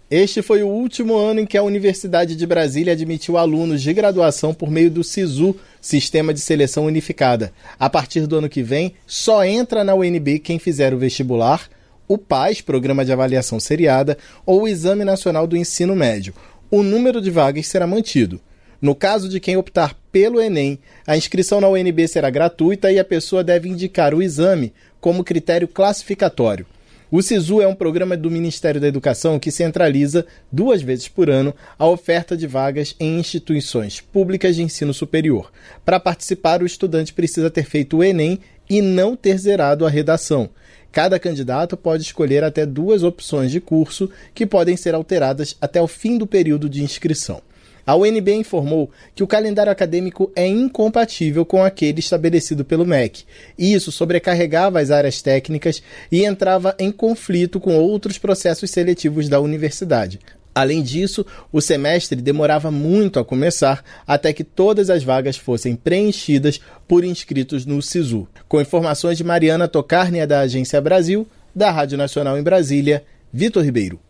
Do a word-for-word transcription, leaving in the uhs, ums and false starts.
Este foi o último ano em que a Universidade de Brasília admitiu alunos de graduação por meio do SISU, Sistema de Seleção Unificada. A partir do ano que vem, só entra na U N B quem fizer o vestibular, o PAS, Programa de Avaliação Seriada, ou o Exame Nacional do Ensino Médio. O número de vagas será mantido. No caso de quem optar pelo Enem, a inscrição na U N B será gratuita e a pessoa deve indicar o exame como critério classificatório. O SISU é um programa do Ministério da Educação que centraliza, duas vezes por ano, a oferta de vagas em instituições públicas de ensino superior. Para participar, o estudante precisa ter feito o Enem e não ter zerado a redação. Cada candidato pode escolher até duas opções de curso que podem ser alteradas até o fim do período de inscrição. A U N B informou que o calendário acadêmico é incompatível com aquele estabelecido pelo M E C, e isso sobrecarregava as áreas técnicas e entrava em conflito com outros processos seletivos da universidade. Além disso, o semestre demorava muito a começar até que todas as vagas fossem preenchidas por inscritos no SISU. Com informações de Mariana Tocarnia, da Agência Brasil, da Rádio Nacional em Brasília, Vitor Ribeiro.